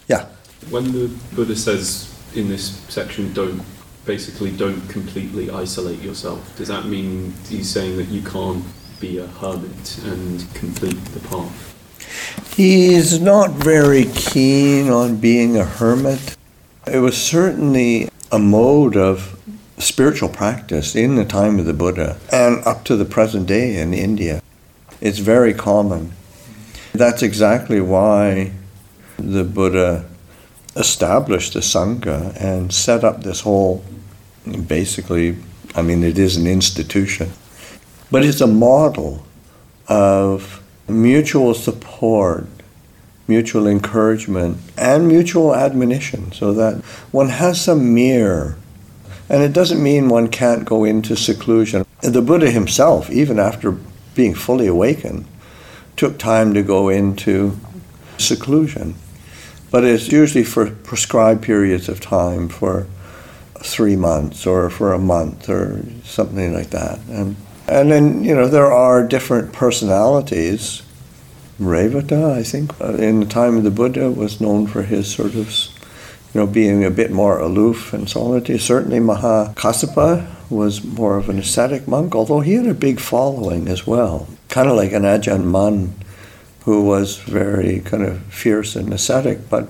Yeah. When the Buddha says in this section, don't completely isolate yourself, does that mean he's saying that you can't be a hermit and complete the path? He's not very keen on being a hermit. It was certainly a mode of spiritual practice in the time of the Buddha and up to the present day in India. It's very common. That's exactly why the Buddha established the Sangha and set up this whole, basically, it is an institution, but it's a model of mutual support, mutual encouragement, and mutual admonition, so that one has some mirror. And it doesn't mean one can't go into seclusion. The Buddha himself, even after being fully awakened, took time to go into seclusion. But it's usually for prescribed periods of time, for 3 months or for a month or something like that. And then, there are different personalities. Revata, I think, in the time of the Buddha was known for his sort of, being a bit more aloof and solitary. Certainly Mahakassapa was more of an ascetic monk, although he had a big following as well. Kind of like an Ajahn Mun, who was very kind of fierce and ascetic, but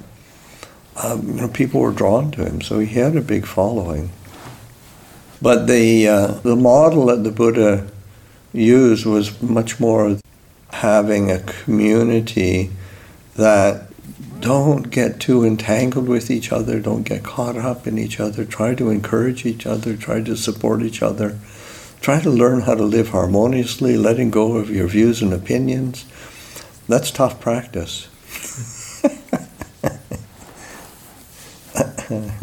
people were drawn to him, so he had a big following. But the model that the Buddha used was much more having a community that don't get too entangled with each other, don't get caught up in each other, try to encourage each other, try to support each other, try to learn how to live harmoniously, letting go of your views and opinions. That's tough practice.